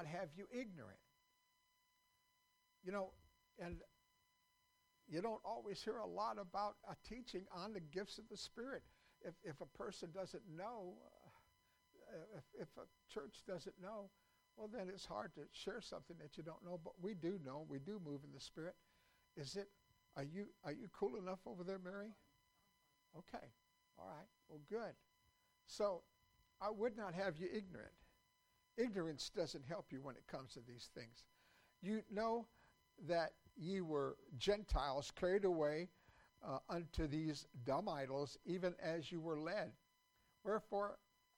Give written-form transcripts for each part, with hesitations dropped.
have you ignorant. You know, and you don't always hear a lot about a teaching on the gifts of the Spirit. If a person doesn't know, if a church doesn't know, well, then it's hard to share something that you don't know. But we do know. We do move in the Spirit. Are you cool enough over there, Mary? Okay. All right. Well, good. So I would not have you ignorant. Ignorance doesn't help you when it comes to these things. You know that ye were Gentiles carried away unto these dumb idols, even as you were led. Wherefore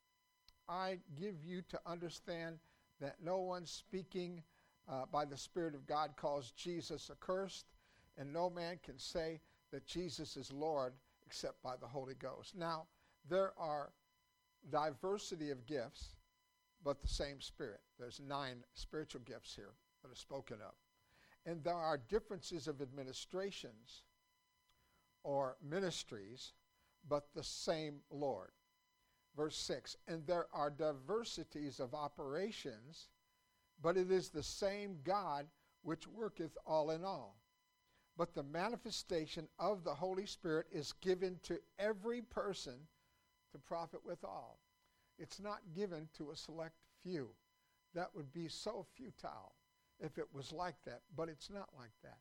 I give you to understand that no one speaking by the Spirit of God calls Jesus accursed, and no man can say that Jesus is Lord except by the Holy Ghost. Now, there are diversity of gifts, but the same Spirit. There's 9 spiritual gifts here that are spoken of. And there are differences of administrations or ministries, but the same Lord. Verse 6, and there are diversities of operations, but it is the same God which worketh all in all. But the manifestation of the Holy Spirit is given to every person to profit withal. It's not given to a select few. That would be so futile if it was like that, but it's not like that.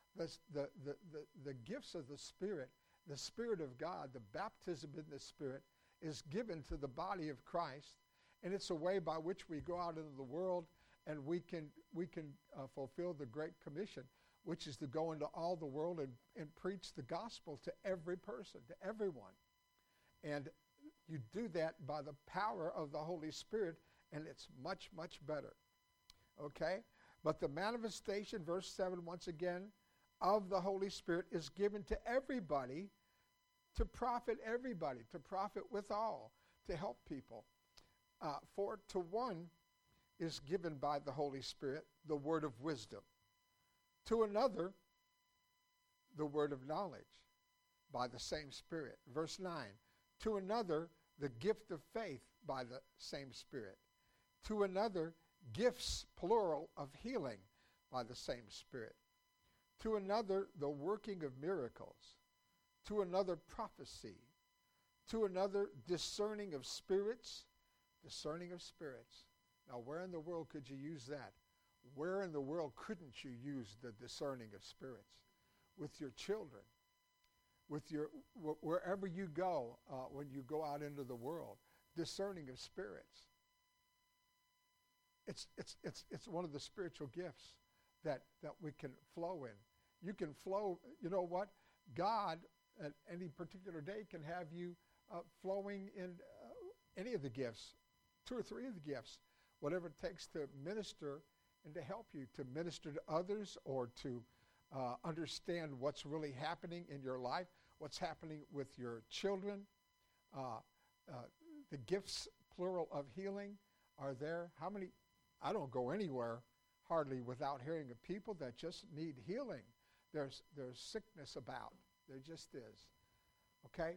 The gifts of the Spirit of God, the baptism in the Spirit, is given to the body of Christ, and it's a way by which we go out into the world and we can fulfill the Great Commission, which is to go into all the world and preach the gospel to every person, to everyone. And you do that by the power of the Holy Spirit, and it's much, much better. Okay? But the manifestation, verse 7 once again, of the Holy Spirit is given to everybody to profit everybody, to profit withal, to help people. For to one is given by the Holy Spirit the word of wisdom, to another the word of knowledge by the same Spirit. Verse 9, to another the gift of faith by the same Spirit, to another gifts, plural, of healing by the same Spirit, to another the working of miracles, to another prophecy, to another discerning of spirits. Discerning of spirits. Now, where in the world could you use that? Where in the world couldn't you use the discerning of spirits? With your children, with your wherever you go when you go out into the world. Discerning of spirits. It's one of the spiritual gifts that we can flow in. You can flow. You know what? God at any particular day can have you flowing in any of the gifts, 2 or 3 of the gifts, whatever it takes to minister and to help you to minister to others or to understand what's really happening in your life, what's happening with your children. The gifts, plural, of healing are there. How many? I don't go anywhere hardly without hearing of people that just need healing. There's sickness about. There just is. Okay?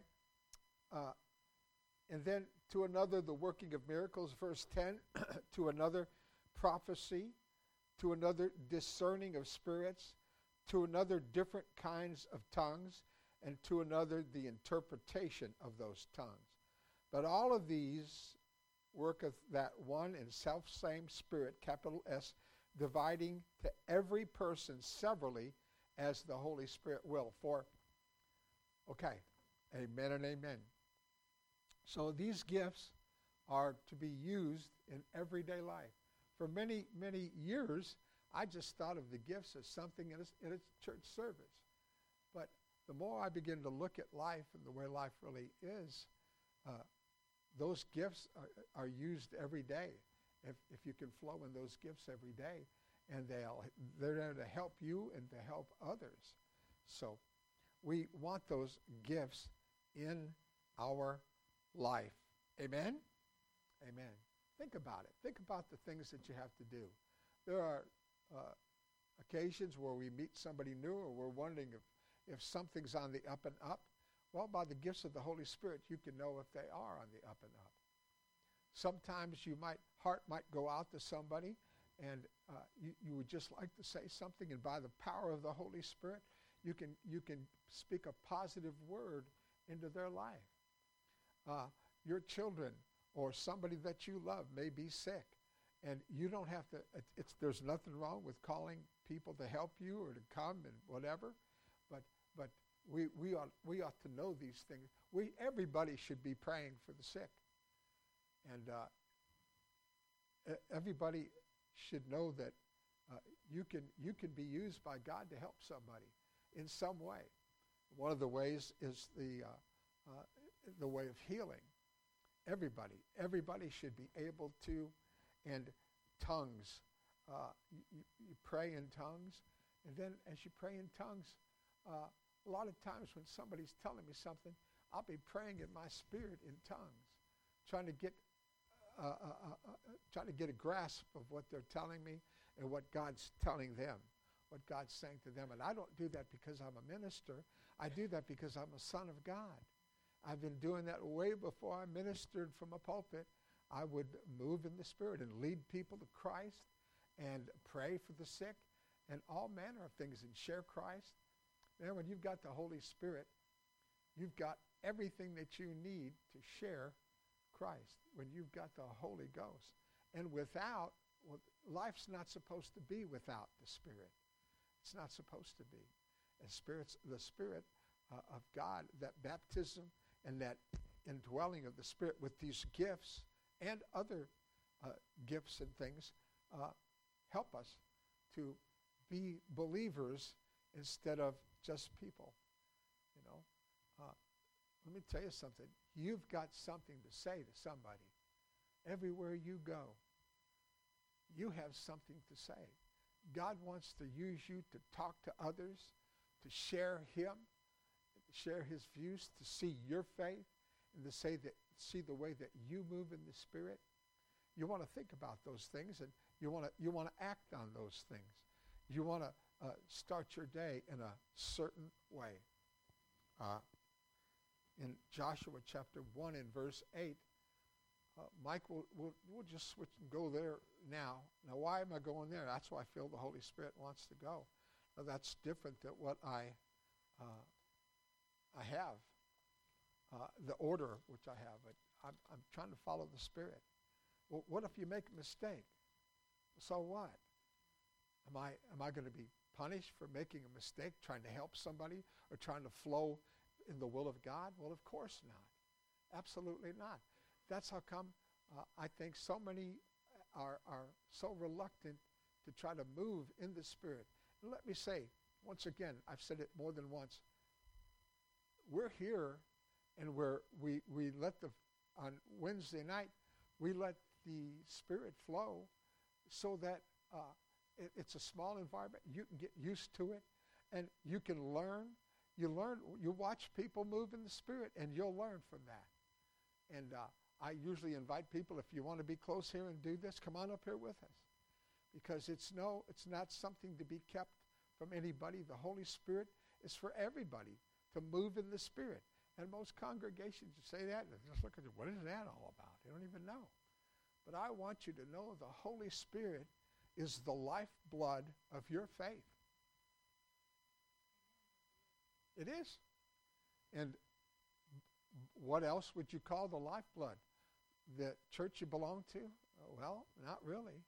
And then to another, the working of miracles, verse 10, to another, prophecy, to another, discerning of spirits, to another, different kinds of tongues, and to another, the interpretation of those tongues. But all of these worketh that one and self-same Spirit, capital S, dividing to every person severally as the Holy Spirit will. Okay, amen and amen. So these gifts are to be used in everyday life. For many, many years, I just thought of the gifts as something in a church service. But the more I begin to look at life and the way life really is, those gifts are used every day. If you can flow in those gifts every day, and they're there to help you and to help others. So we want those gifts in our life. Amen? Amen. Think about it. Think about the things that you have to do. There are occasions where we meet somebody new or we're wondering if something's on the up and up. Well, by the gifts of the Holy Spirit, you can know if they are on the up and up. Sometimes heart might go out to somebody and you would just like to say something, and by the power of the Holy Spirit, you can speak a positive word into their life. Your children or somebody that you love may be sick, and you don't have to, there's nothing wrong with calling people to help you or to come and whatever, but we ought to know these things. Everybody should be praying for the sick, and everybody should know that you can be used by God to help somebody in some way. One of the ways is the way of healing. Everybody should be able to, and tongues. You pray in tongues, and then as you pray in tongues, a lot of times when somebody's telling me something, I'll be praying in my spirit in tongues, trying to get a grasp of what they're telling me and what God's telling them, what God's saying to them. And I don't do that because I'm a minister. I do that because I'm a son of God. I've been doing that way before I ministered from a pulpit. I would move in the Spirit and lead people to Christ and pray for the sick and all manner of things and share Christ. Man, when you've got the Holy Spirit, you've got everything that you need to share Christ, when you've got the Holy Ghost. And life's not supposed to be without the Spirit. It's not supposed to be. The Spirit of God, that baptism and that indwelling of the Spirit with these gifts and other gifts and things help us to be believers instead of just people. Let me tell you something. You've got something to say to somebody. Everywhere you go, you have something to say. God wants to use you to talk to others, to share Him, to share His views, to see your faith, and to see the way that you move in the Spirit. You want to think about those things, and you want to act on those things. You want to start your day in a certain way. In Joshua chapter 1 and verse 8, Mike, we'll just switch and go there now. Now, why am I going there? That's why I feel the Holy Spirit wants to go. Now, that's different than what I have, the order which I have. But I'm trying to follow the Spirit. Well, what if you make a mistake? So what? Am I going to be punished for making a mistake, trying to help somebody, or trying to flow in the will of God? Well, of course not. Absolutely not. That's how come I think so many are so reluctant to try to move in the Spirit. And let me say, once again, I've said it more than once, we're here and we let on Wednesday night, we let the Spirit flow so that it's a small environment. You can get used to it, and you can learn. You watch people move in the Spirit, and you'll learn from that. And I usually invite people, if you want to be close here and do this, come on up here with us. Because it's not something to be kept from anybody. The Holy Spirit is for everybody to move in the Spirit. And most congregations say that, and just look at it, what is that all about? They don't even know. But I want you to know the Holy Spirit is the lifeblood of your faith. It is. And what else would you call the lifeblood? The church you belong to? Well, not really.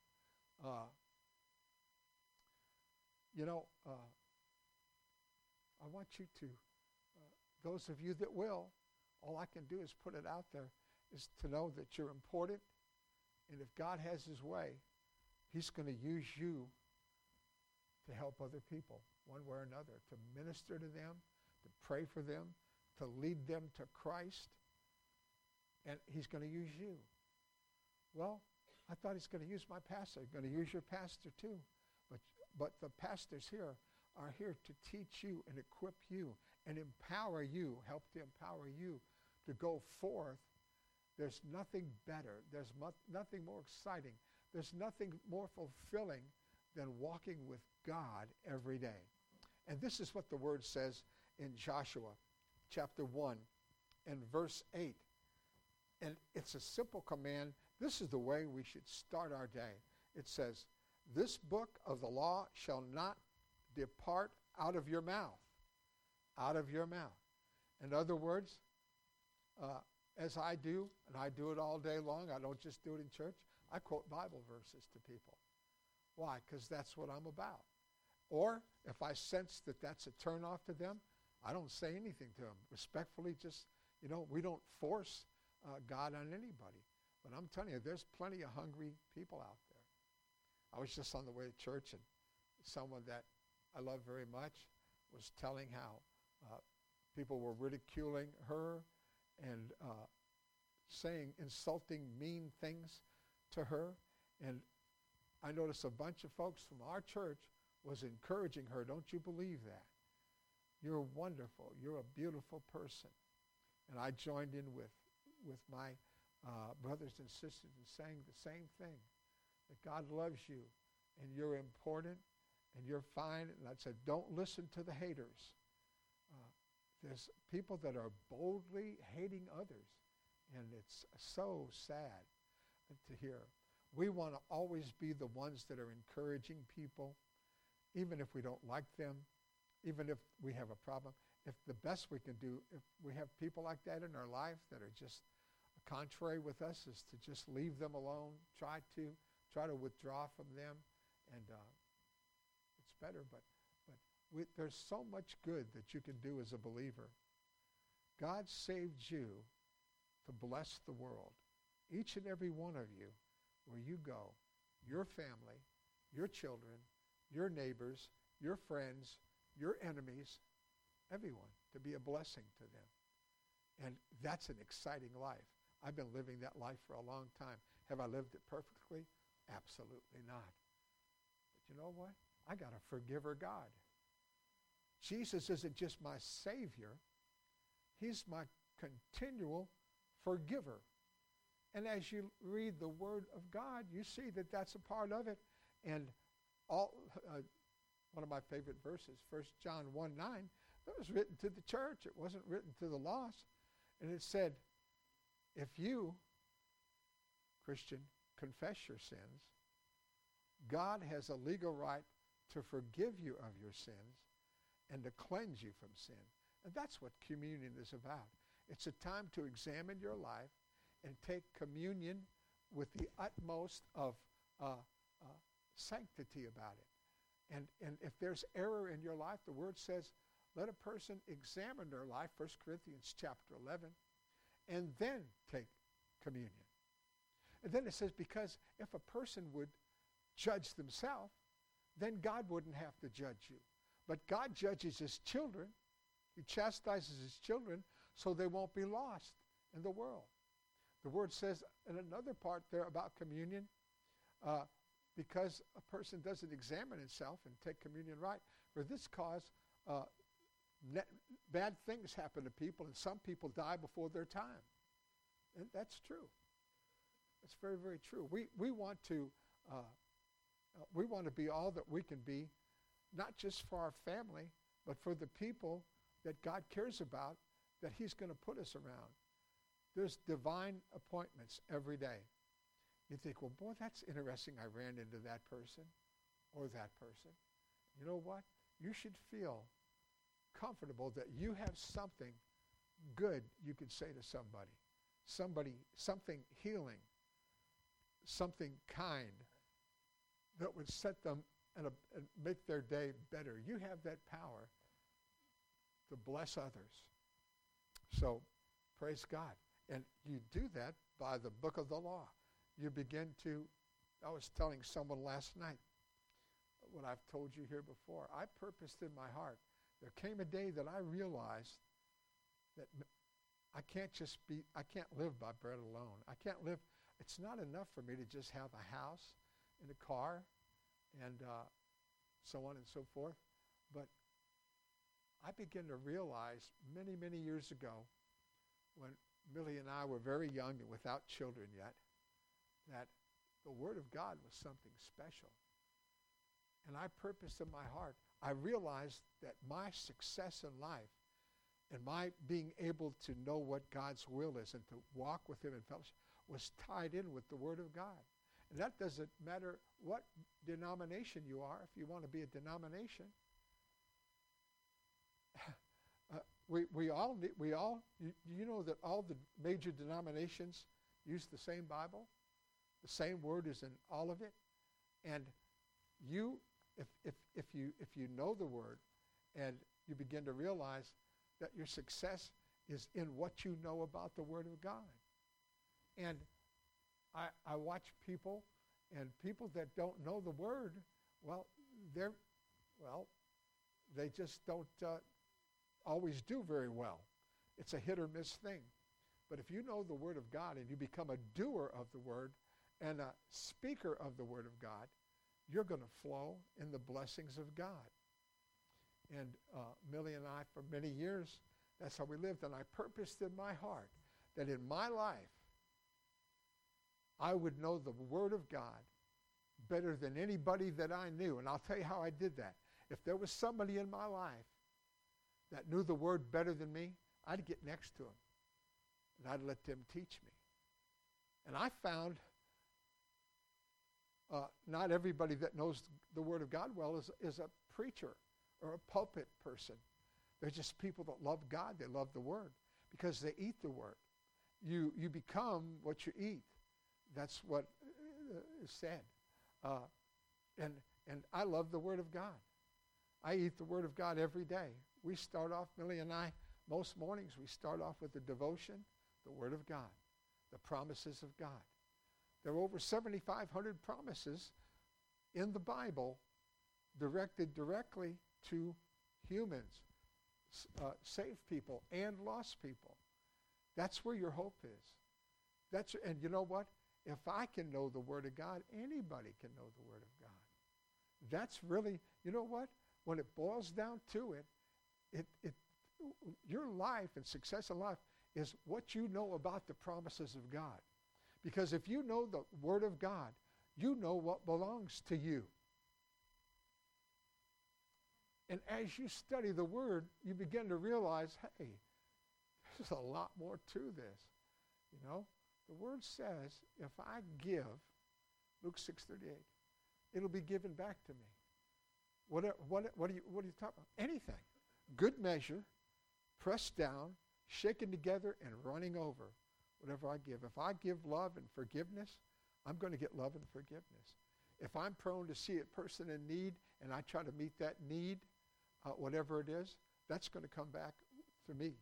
I want you to, those of you that will, all I can do is put it out there, is to know that you're important. And if God has His way, He's going to use you to help other people one way or another, to minister to them, to pray for them, to lead them to Christ. And He's going to use you. Well, I thought He's going to use my pastor. He's going to use your pastor too. But the pastors here are here to teach you and equip you and empower you, help to empower you to go forth. There's nothing better. There's nothing more exciting. There's nothing more fulfilling than walking with God every day. And this is what the Word says in Joshua chapter 1 and verse 8. And it's a simple command. This is the way we should start our day. It says, this book of the law shall not depart out of your mouth. Out of your mouth. In other words, as I do, and I do it all day long, I don't just do it in church, I quote Bible verses to people. Why? Because that's what I'm about. Or if I sense that that's a turnoff to them, I don't say anything to them. Respectfully, just, we don't force God on anybody. But I'm telling you, there's plenty of hungry people out there. I was just on the way to church, and someone that I love very much was telling how people were ridiculing her and saying insulting, mean things to her. And I noticed a bunch of folks from our church was encouraging her. Don't you believe that? You're wonderful. You're a beautiful person. And I joined in with my brothers and sisters in saying the same thing, that God loves you and you're important and you're fine. And I said, don't listen to the haters. There's people that are boldly hating others, and it's so sad to hear. We want to always be the ones that are encouraging people, even if we don't like them, even if we have a problem. If the best we can do, if we have people like that in our life that are just contrary with us, is to just leave them alone, try to withdraw from them, and it's better. But there's so much good that you can do as a believer. God saved you to bless the world. Each and every one of you, where you go, your family, your children, your neighbors, your friends, your enemies, everyone, to be a blessing to them. And that's an exciting life. I've been living that life for a long time. Have I lived it perfectly? Absolutely not. But you know what? I got a forgiver God. Jesus isn't just my Savior. He's my continual forgiver. And as you read the Word of God, you see that that's a part of it. And one of my favorite verses, 1 John 1:9, that was written to the church. It wasn't written to the lost. And it said, if you, Christian, confess your sins, God has a legal right to forgive you of your sins and to cleanse you from sin. And that's what communion is about. It's a time to examine your life and take communion with the utmost of sanctity about it. And if there's error in your life, the Word says, let a person examine their life, 1 Corinthians chapter 11, and then take communion. And then it says, because if a person would judge themselves, then God wouldn't have to judge you. But God judges his children. He chastises his children so they won't be lost in the world. The Word says in another part there about communion, because a person doesn't examine himself and take communion right, for this cause bad things happen to people, and some people die before their time. And that's true. It's very, very true. We want to be all that we can be, not just for our family, but for the people that God cares about, that he's going to put us around. There's divine appointments every day. You think, well, boy, that's interesting. I ran into that person or that person. You know what? You should feel comfortable that you have something good you could say to somebody, something healing, something kind that would set them and make their day better. You have that power to bless others. So, praise God. And you do that by the book of the law. You begin to, I was telling someone last night what I've told you here before. I purposed in my heart, there came a day that I realized that I can't live by bread alone. I can't live, it's not enough for me to just have a house and a car and so on and so forth. But I began to realize many, many years ago, when Millie and I were very young and without children yet, that the Word of God was something special. And I purposed in my heart, I realized that my success in life and my being able to know what God's will is and to walk with him in fellowship was tied in with the Word of God. And that doesn't matter what denomination you are. If you want to be a denomination, you know that all the major denominations use the same Bible. The same word is in all of it. And you, if you know the word and you begin to realize that your success is in what you know about the Word of God. And I watch people, and people that don't know the Word, they just don't always do very well. It's a hit or miss thing. But if you know the Word of God and you become a doer of the Word and a speaker of the Word of God, you're going to flow in the blessings of God. And Millie and I, for many years, that's how we lived. And I purposed in my heart that in my life, I would know the Word of God better than anybody that I knew. And I'll tell you how I did that. If there was somebody in my life that knew the Word better than me, I'd get next to them. And I'd let them teach me. And I found not everybody that knows the Word of God well is a preacher or a pulpit person. They're just people that love God. They love the Word because they eat the Word. You become what you eat. That's what is said. And I love the Word of God. I eat the Word of God every day. We start off, Millie and I, most mornings we start off with the devotion, the Word of God, the promises of God. There are over 7,500 promises in the Bible directed directly to humans, saved people and lost people. That's where your hope is. And you know what? If I can know the Word of God, anybody can know the Word of God. That's really, you know what? When it boils down to it, your life and success in life is what you know about the promises of God. Because if you know the Word of God, you know what belongs to you. And as you study the Word, you begin to realize, hey, there's a lot more to this. You know, the Word says, if I give, Luke 6:38, it'll be given back to me. What are you talking about? Anything. Good measure, pressed down, shaken together, and running over. Whatever I give. If I give love and forgiveness, I'm going to get love and forgiveness. If I'm prone to see a person in need and I try to meet that need, whatever it is, that's going to come back to me.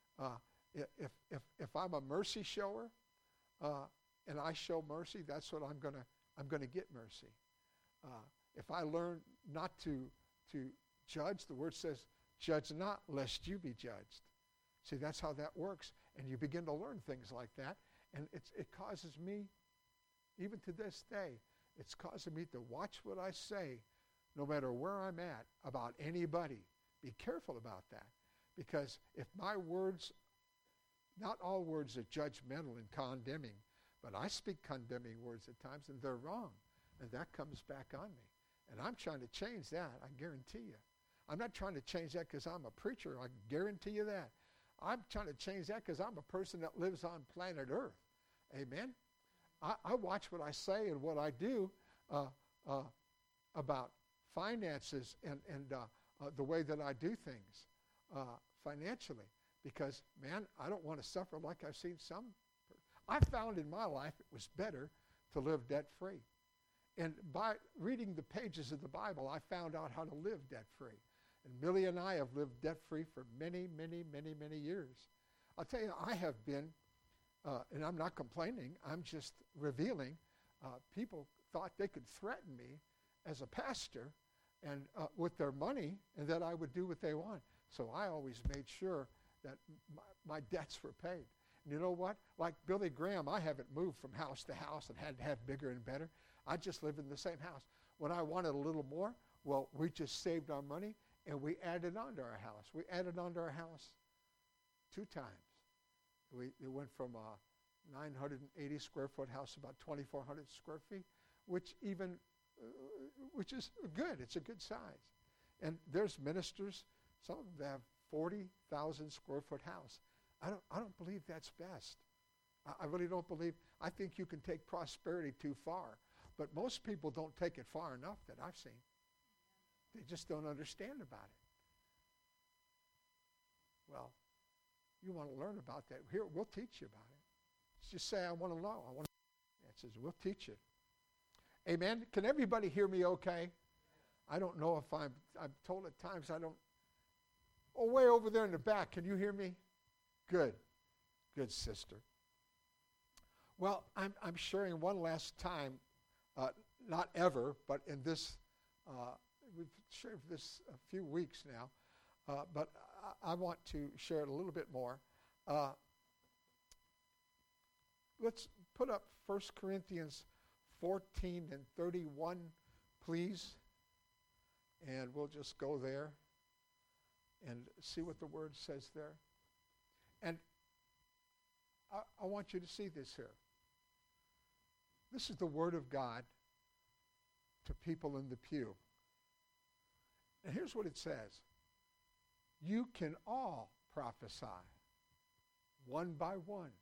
If I'm a mercy shower and I show mercy, that's what I'm going to get mercy. If I learn not to judge, the Word says, "Judge not, lest you be judged." See, that's how that works. And you begin to learn things like that. And it causes me, even to this day, it's causing me to watch what I say, no matter where I'm at, about anybody. Be careful about that. Because if my words, not all words are judgmental and condemning, but I speak condemning words at times, and they're wrong. And that comes back on me. And I'm trying to change that, I guarantee you. I'm not trying to change that because I'm a preacher, I guarantee you that. I'm trying to change that because I'm a person that lives on planet Earth. Amen? I watch what I say and what I do about finances and the way that I do things financially. Because, man, I don't want to suffer like I've seen some. I found in my life it was better to live debt-free. And by reading the pages of the Bible, I found out how to live debt-free. And Millie and I have lived debt-free for many, many, many, many years. I'll tell you, I have been, and I'm not complaining, I'm just revealing, people thought they could threaten me as a pastor and with their money, and that I would do what they want. So I always made sure that my debts were paid. And you know what? Like Billy Graham, I haven't moved from house to house and had to have bigger and better. I just live in the same house. When I wanted a little more, well, we just saved our money and we added on to our house. We added on to our house 2 times. It went from a 980 square foot house, about 2,400 square feet, which is good. It's a good size. And there's ministers, some of them have 40,000 square foot house. I don't believe that's best. I really don't believe. I think you can take prosperity too far. But most people don't take it far enough that I've seen. They just don't understand about it. Well, you want to learn about that. Here, we'll teach you about it. Just say, I want to know. It says, we'll teach you. Amen? Can everybody hear me okay? I don't know if I'm told at times I don't. Oh, way over there in the back, can you hear me? Good. Good, sister. Well, I'm sharing one last time, not ever, but in this, we've shared this a few weeks now, but I want to share it a little bit more. Let's put up 1 Corinthians 14 and 31, please. And we'll just go there and see what the word says there. And I want you to see this here. This is the word of God to people in the pew. And here's what it says. You can all prophesy, one by one.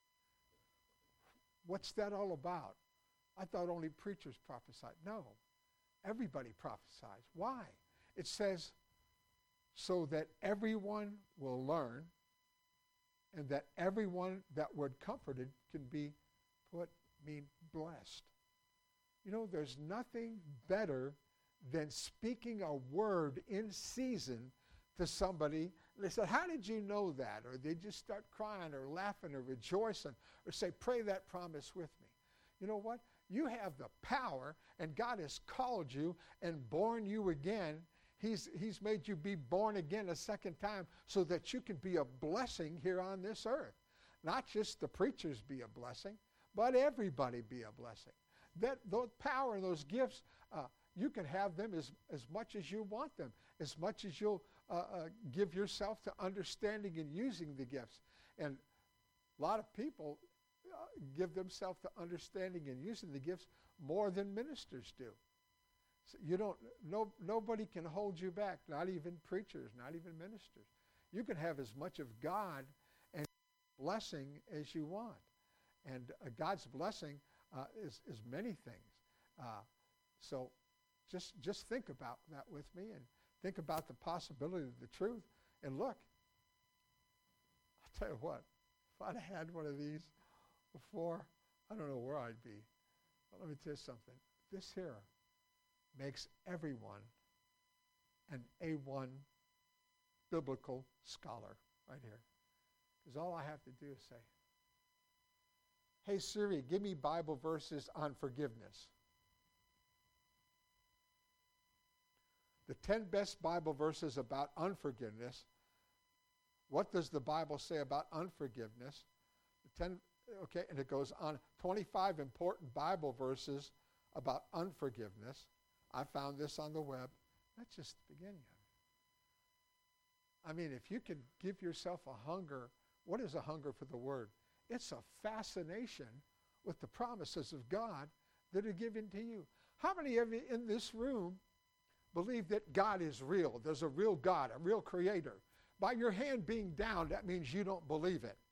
What's that all about? I thought only preachers prophesied. No, everybody prophesies. Why? It says, so that everyone will learn and that everyone that word comforted can be blessed. You know, there's nothing better than speaking a word in season to somebody. They said, how did you know that? Or they just start crying or laughing or rejoicing or say, pray that promise with me. You know what? You have the power, and God has called you and born you again. He's made you be born again a second time so that you can be a blessing here on this earth. Not just the preachers be a blessing, but everybody be a blessing. That those power and those gifts, you can have them as much as you want them, as much as you'll give yourself to understanding and using the gifts. And a lot of people give themselves to understanding and using the gifts more than ministers do. So you don't. Nobody can hold you back. Not even preachers. Not even ministers. You can have as much of God and blessing as you want, and God's blessing is many things. So just think about that with me, and think about the possibility of the truth. And look, I'll tell you what. If I'd had one of these before, I don't know where I'd be. But let me tell you something. This here makes everyone an A1 biblical scholar right here. Because all I have to do is say, hey Siri, give me Bible verses on forgiveness. The 10 best Bible verses about unforgiveness. What does the Bible say about unforgiveness? The 10, okay, and it goes on. 25 important Bible verses about unforgiveness. I found this on the web. That's just the beginning of it. I mean, if you could give yourself a hunger, what is a hunger for the Word? It's a fascination with the promises of God that are given to you. How many of you in this room believe that God is real? There's a real God, a real creator. By your hand being down, that means you don't believe it.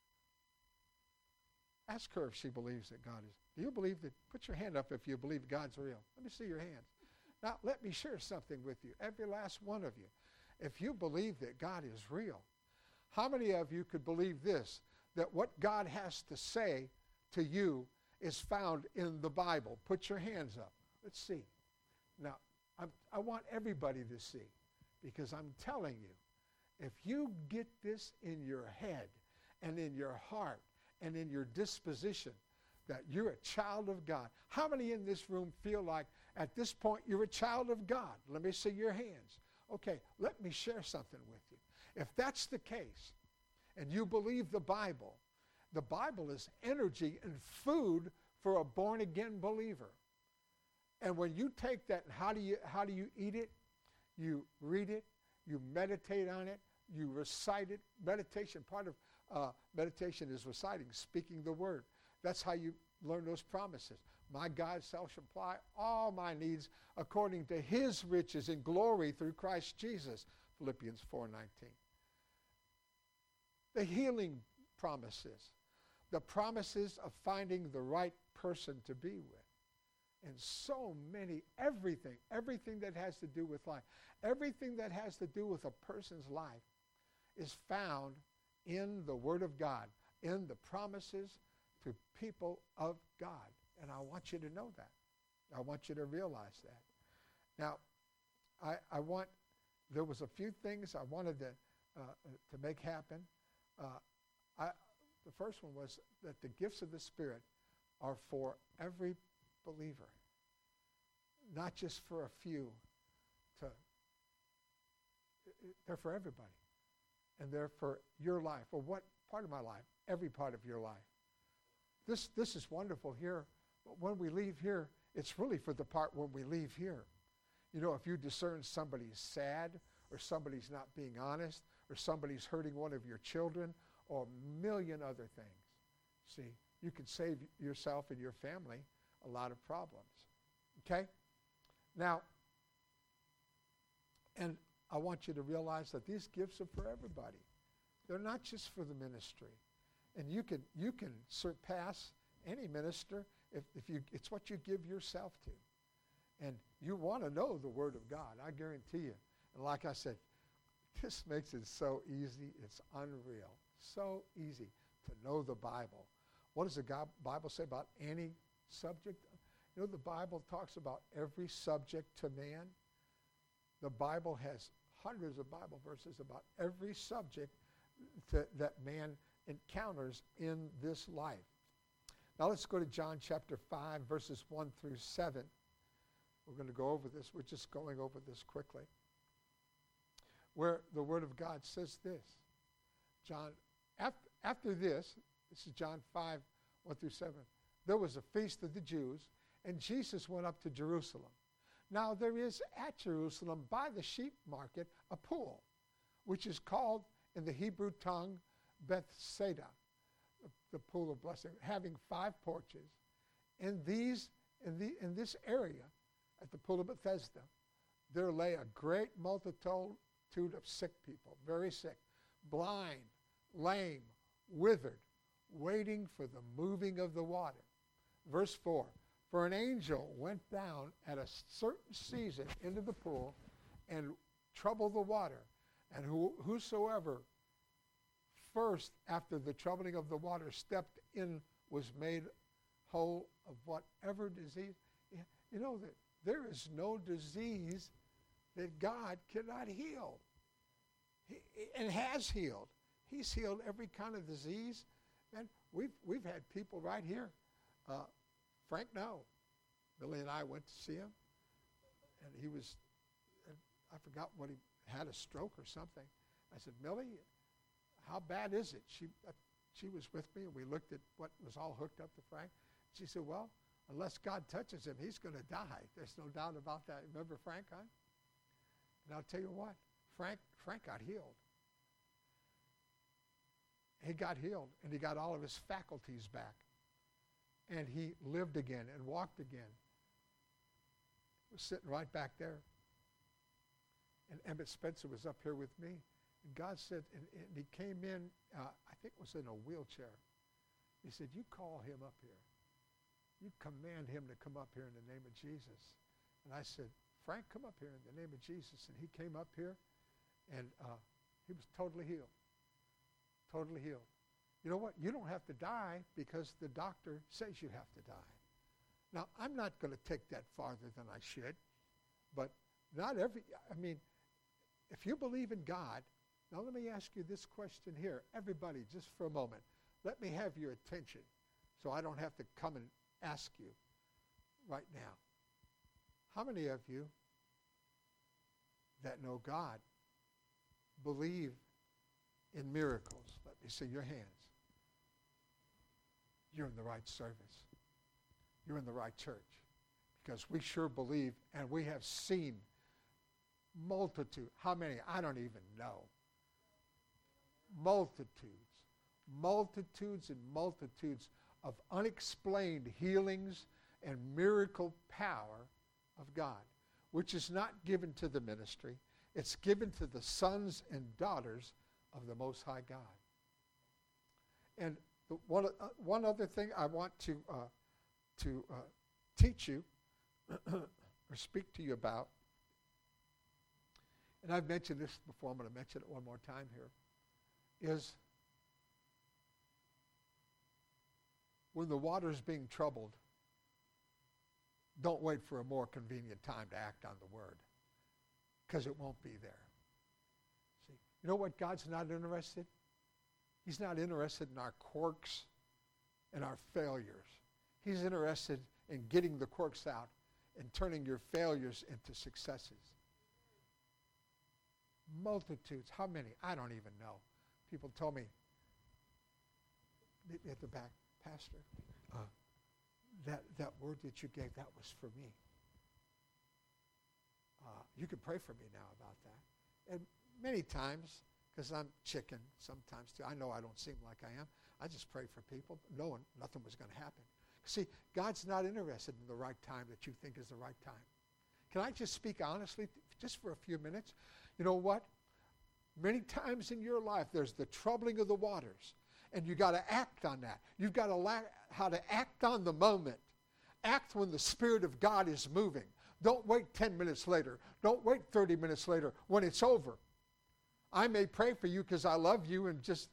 Ask her if she believes that God is. Do you believe that? Put your hand up if you believe God's real. Let me see your hands. Now, let me share something with you, every last one of you. If you believe that God is real, how many of you could believe this, that what God has to say to you is found in the Bible? Put your hands up. Let's see. Now, I want everybody to see, because I'm telling you, if you get this in your head and in your heart and in your disposition that you're a child of God. How many in this room feel like at this point you're a child of God? Let me see your hands. Okay, let me share something with you. If that's the case, and you believe the Bible is energy and food for a born-again believer. And when you take that, how do you eat it? You read it, you meditate on it, you recite it. Meditation, part of meditation is reciting, speaking the word. That's how you learn those promises. My God shall supply all my needs according to his riches and glory through Christ Jesus. Philippians 4:19. The healing promises. The promises of finding the right person to be with. And so many, everything that has to do with life, everything that has to do with a person's life is found in the Word of God, in the promises to people of God. And I want you to know that. I want you to realize that. Now, there was a few things I wanted to make happen. The first one was that the gifts of the Spirit are for every believer, not just for a few. They're for everybody. And they're for your life. Well, what part of my life? Every part of your life. This is wonderful here. But when we leave here, it's really for the part when we leave here. You know, if you discern somebody's sad, or somebody's not being honest, or somebody's hurting one of your children, or a million other things. See, you can save yourself and your family a lot of problems. Okay? Now, and I want you to realize that these gifts are for everybody. They're not just for the ministry. And you can surpass any minister if it's what you give yourself to. And you want to know the Word of God, I guarantee you. And like I said, this makes it so easy. It's unreal. So easy to know the Bible. What does the Bible say about any subject? You know, the Bible talks about every subject to man. The Bible has hundreds of Bible verses about every subject that man encounters in this life. Now let's go to John chapter 5, verses 1 through 7. We're going to go over this. We're just going over this quickly. Where the Word of God says this. John, after this is John 5, 1 through 7. There was a feast of the Jews, and Jesus went up to Jerusalem. Now there is at Jerusalem by the sheep market a pool, which is called in the Hebrew tongue Bethsaida, the pool of blessing, having 5 porches. In this area, at the pool of Bethesda, there lay a great multitude of sick people, very sick, blind, lame, withered, waiting for the moving of the water. Verse 4, for an angel went down at a certain season into the pool and troubled the water, and whosoever first after the troubling of the water stepped in was made whole of whatever disease. You know that there is no disease that God cannot heal. And has healed. He's healed every kind of disease. And we've had people right here. Frank No. Billy and I went to see him. And I forgot what he had, a stroke or something. I said, Millie, how bad is it? She was with me, and we looked at what was all hooked up to Frank. She said, well, unless God touches him, he's going to die. There's no doubt about that. Remember Frank, huh? And I'll tell you what, Frank got healed. He got healed, and he got all of his faculties back. And he lived again and walked again. He was sitting right back there. And Emmett Spencer was up here with me. And God said, and he came in, I think it was in a wheelchair. He said, you call him up here. You command him to come up here in the name of Jesus. And I said, Frank, come up here in the name of Jesus. And he came up here, and he was totally healed. Totally healed. You know what? You don't have to die because the doctor says you have to die. Now, I'm not going to take that farther than I should, but if you believe in God, now let me ask you this question here. Everybody, just for a moment, let me have your attention so I don't have to come and ask you right now. How many of you that know God believe in miracles? Let me see your hands. You're in the right service. You're in the right church. Because we sure believe, and we have seen multitude. How many? I don't even know. Multitudes and multitudes of unexplained healings and miracle power of God, which is not given to the ministry. It's given to the sons and daughters of the Most High God. And one other thing I want to teach you or speak to you about, and I've mentioned this before, I'm going to mention it one more time here, is when the water's being troubled, don't wait for a more convenient time to act on the word, because it won't be there. See, you know what God's not interested? He's not interested in our quirks and our failures. He's interested in getting the quirks out and turning your failures into successes. Multitudes. How many? I don't even know. People told me at the back, Pastor, that word that you gave, that was for me. You can pray for me now about that. And many times, because I'm chicken sometimes too, I know I don't seem like I am, I just pray for people, knowing nothing was going to happen. See, God's not interested in the right time that you think is the right time. Can I just speak honestly, just for a few minutes? You know what? Many times in your life, there's the troubling of the waters, and you got to act on that. You've got to learn how to act on the moment. Act when the Spirit of God is moving. Don't wait 10 minutes later. Don't wait 30 minutes later when it's over. I may pray for you because I love you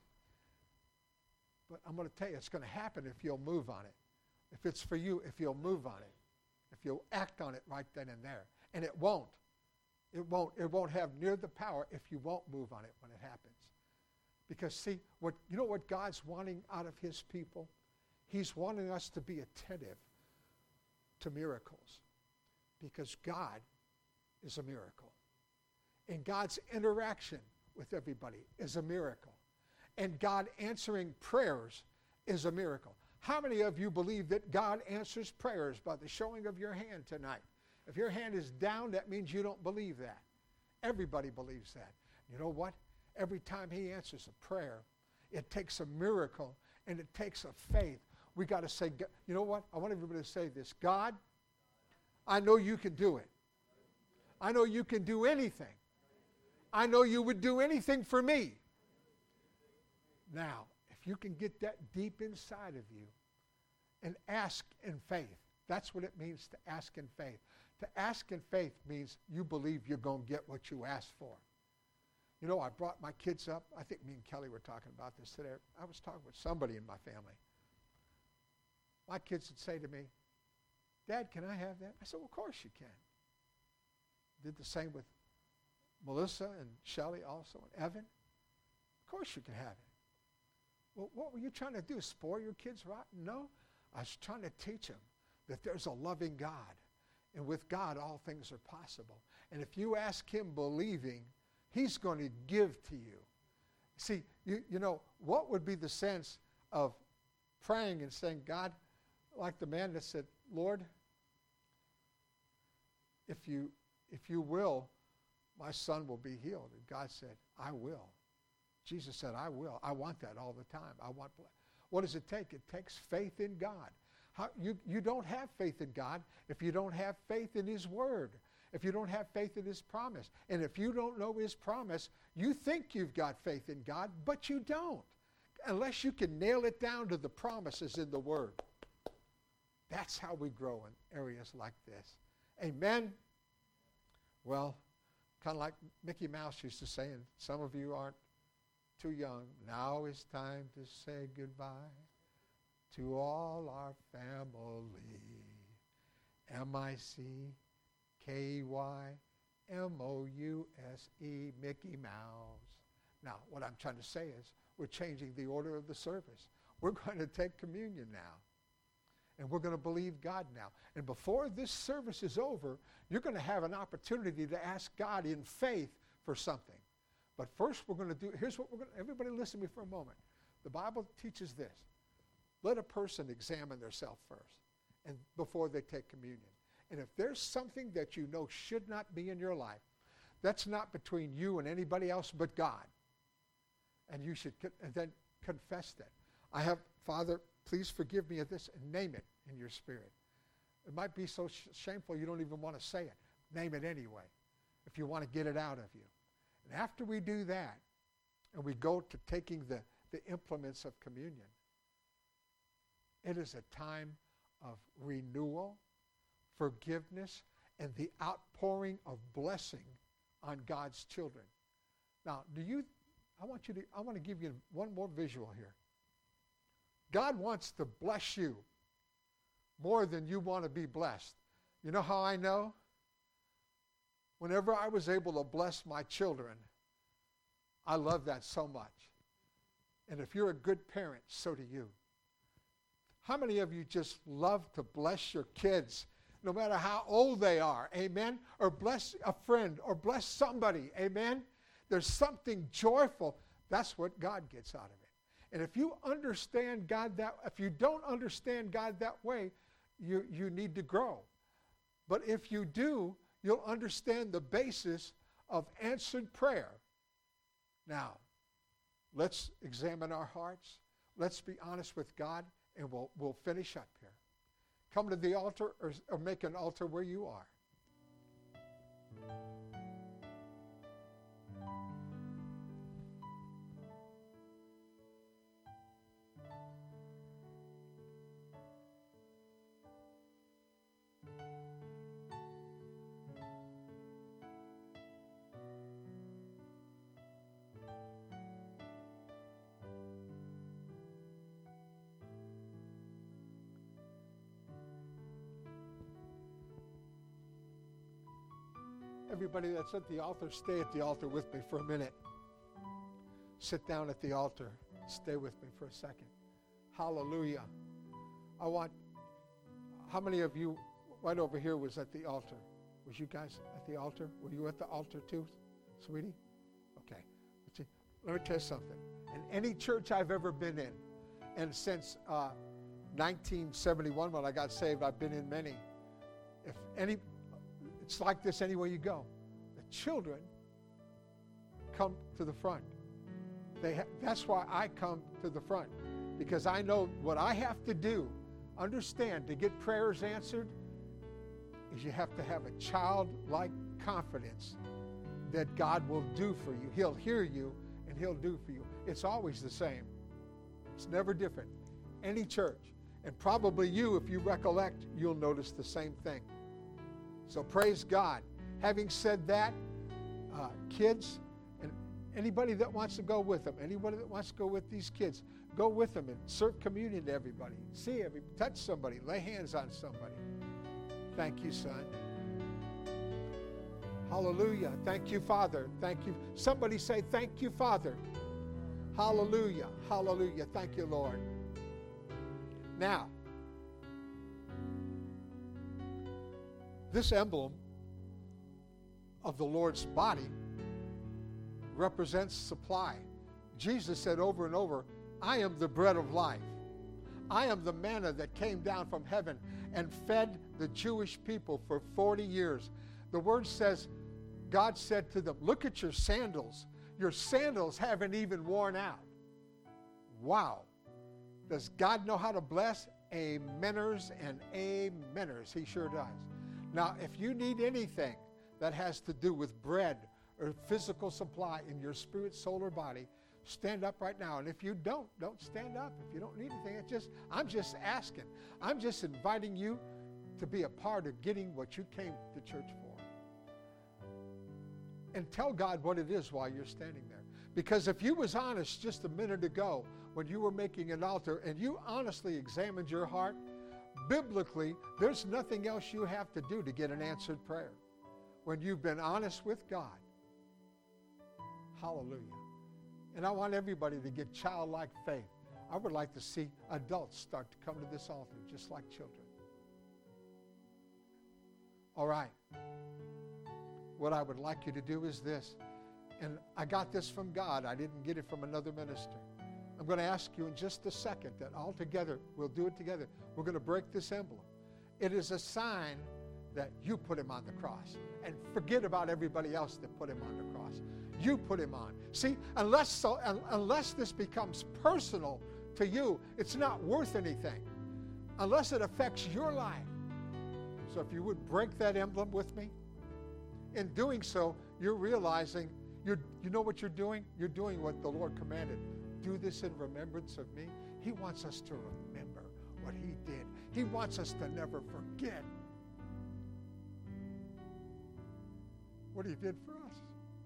but I'm going to tell you, it's going to happen if you'll move on it. If it's for you, if you'll move on it. If you'll act on it right then and there. And it won't. It won't have near the power if you won't move on it when it happens. Because see, you know what God's wanting out of his people? He's wanting us to be attentive to miracles. Because God is a miracle. And God's interaction with everybody is a miracle. And God answering prayers is a miracle. How many of you believe that God answers prayers by the showing of your hand tonight? If your hand is down, that means you don't believe that. Everybody believes that. You know what? Every time he answers a prayer, it takes a miracle and it takes a faith. We got to say, you know what? I want everybody to say this. God, I know you can do it. I know you can do anything. I know you would do anything for me. Now, if you can get that deep inside of you and ask in faith, that's what it means to ask in faith. To ask in faith means you believe you're going to get what you asked for. You know, I brought my kids up. I think me and Kelly were talking about this today. I was talking with somebody in my family. My kids would say to me, Dad, can I have that? I said, well, of course you can. Did the same with Melissa and Shelley also, and Evan. Of course you can have it. Well, what were you trying to do, spoil your kids rotten? No, I was trying to teach them that there's a loving God. And with God, all things are possible. And if you ask him believing, he's going to give to you. See, you know, what would be the sense of praying and saying, God, like the man that said, Lord, if you will, my son will be healed. And God said, I will. Jesus said, I will. I want that all the time. What does it take? It takes faith in God. You don't have faith in God if you don't have faith in his word, if you don't have faith in his promise. And if you don't know his promise, you think you've got faith in God, but you don't, unless you can nail it down to the promises in the word. That's how we grow in areas like this. Amen? Well, kind of like Mickey Mouse used to say, and some of you aren't too young, now is time to say goodbye to all our family. M-I-C-K-Y-M-O-U-S-E, Mickey Mouse. Now, what I'm trying to say is we're changing the order of the service. We're going to take communion now. And we're going to believe God now. And before this service is over, you're going to have an opportunity to ask God in faith for something. But first we're going to do, here's what we're going to, everybody listen to me for a moment. The Bible teaches this. Let a person examine themselves first and before they take communion. And if there's something that you know should not be in your life, that's not between you and anybody else but God. And you should and then confess that. I have, Father, please forgive me of this, and name it in your spirit. It might be so shameful you don't even want to say it. Name it anyway, if you want to get it out of you. And after we do that, and we go to taking the implements of communion, it is a time of renewal, forgiveness, and the outpouring of blessing on God's children. Now, I want to give you one more visual here. God wants to bless you more than you want to be blessed. You know how I know? Whenever I was able to bless my children, I love that so much. And if you're a good parent, so do you. How many of you just love to bless your kids, no matter how old they are, amen? Or bless a friend, or bless somebody, amen? There's something joyful. That's what God gets out of it. And if you understand God if you don't understand God that way, you need to grow. But if you do, you'll understand the basis of answered prayer. Now, let's examine our hearts. Let's be honest with God, and we'll finish up here. Come to the altar or make an altar where you are. Everybody that's at the altar, stay at the altar with me for a minute. Sit down at the altar. Stay with me for a second. Hallelujah. How many of you right over here was at the altar? Was you guys at the altar? Were you at the altar too, sweetie? Okay. Let me tell you something. In any church I've ever been in, and since 1971 when I got saved, I've been in many. It's like this anywhere you go. The children come to the front. That's why I come to the front, because I know what I have to do, understand, to get prayers answered, is you have to have a childlike confidence that God will do for you. He'll hear you and He'll do for you. It's always the same. It's never different. Any church. And probably you, if you recollect, you'll notice the same thing. So praise God. Having said that, kids, and anybody that wants to go with them, anybody that wants to go with these kids, go with them and serve communion to everybody. Touch somebody, lay hands on somebody. Thank you, son. Hallelujah. Thank you, Father. Thank you. Somebody say, thank you, Father. Hallelujah. Hallelujah. Thank you, Lord. Now, this emblem of the Lord's body represents supply. Jesus said over and over, I am the bread of life. I am the manna that came down from heaven and fed the Jewish people for 40 years. The word says, God said to them, look at your sandals. Your sandals haven't even worn out. Wow. Does God know how to bless? Ameners and ameners. He sure does. Now, if you need anything that has to do with bread or physical supply in your spirit, soul, or body, stand up right now. And if you don't stand up. If you don't need anything, I'm just asking. I'm just inviting you to be a part of getting what you came to church for. And tell God what it is while you're standing there. Because if you was honest just a minute ago when you were making an altar and you honestly examined your heart, biblically, there's nothing else you have to do to get an answered prayer when you've been honest with God. Hallelujah. And I want everybody to get childlike faith. I would like to see adults start to come to this altar just like children. All right. What I would like you to do is this. And I got this from God. I didn't get it from another minister. I'm going to ask you in just a second that all together, we'll do it together. We're going to break this emblem. It is a sign that you put him on the cross. And forget about everybody else that put him on the cross. You put him on. See, unless this becomes personal to you, it's not worth anything. Unless it affects your life. So if you would break that emblem with me. In doing so, you're realizing, you know what you're doing? You're doing what the Lord commanded. Do this in remembrance of me. He wants us to remember what he did. He wants us to never forget what he did for us.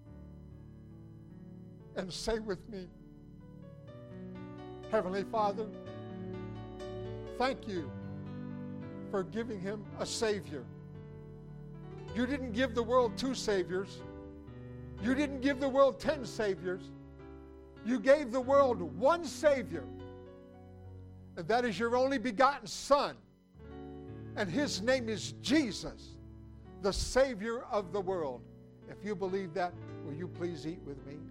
And say with me, Heavenly Father, thank you for giving him a Savior. You didn't give the world 2 Saviors. You didn't give the world 10 Saviors. You gave the world 1 Savior. And that is your only begotten Son. And his name is Jesus, the Savior of the world. If you believe that, will you please eat with me?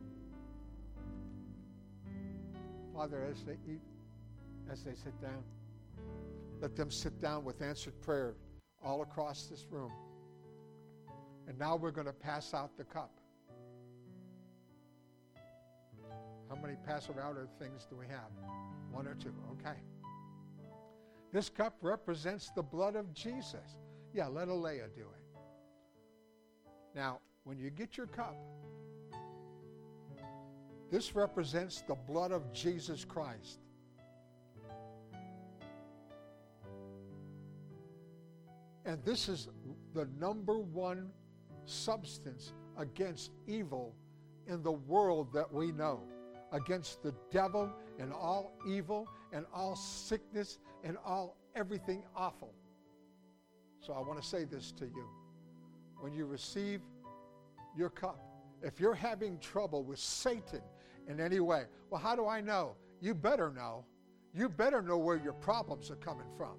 Father, as they eat, as they sit down, let them sit down with answered prayer all across this room. And now we're going to pass out the cup. How many pass around things do we have? 1 or 2. Okay. This cup represents the blood of Jesus. Yeah, let Alea do it. Now, when you get your cup, this represents the blood of Jesus Christ. And this is the number 1 substance against evil in the world that we know. Against the devil and all evil and all sickness and all everything awful. So I want to say this to you. When you receive your cup, if you're having trouble with Satan in any way, well, how do I know? You better know. You better know where your problems are coming from.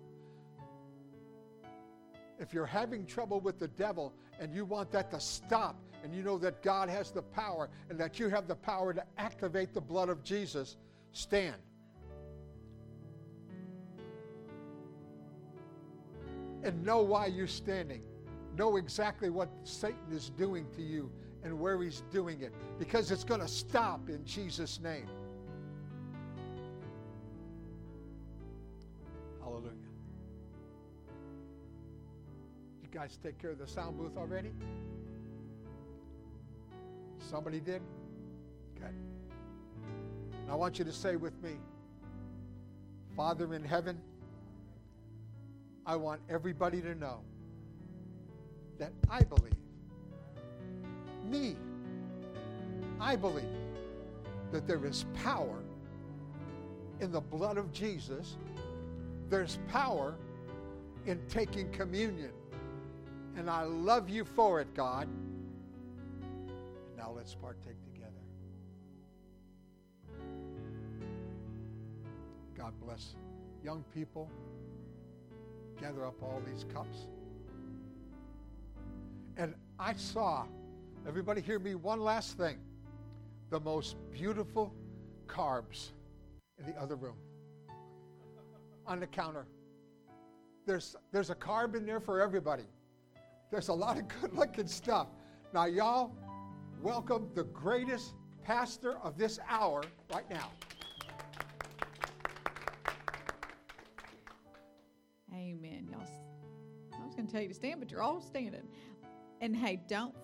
If you're having trouble with the devil and you want that to stop, and you know that God has the power and that you have the power to activate the blood of Jesus, stand. And know why you're standing. Know exactly what Satan is doing to you and where he's doing it, because it's going to stop in Jesus' name. Hallelujah. You guys take care of the sound booth already? Somebody did? Good. Now I want you to say with me, Father in heaven, I want everybody to know that I believe. I believe that there is power in the blood of Jesus. There's power in taking communion. And I love you for it, God. Now let's partake together. God bless. Young people, gather up all these cups. And I saw, everybody hear me, one last thing. The most beautiful carbs in the other room. On the counter. There's a carb in there for everybody. There's a lot of good-looking stuff. Now, y'all, welcome the greatest pastor of this hour right now. Amen. Y'all, I was going to tell you to stand, but you're all standing. And hey, don't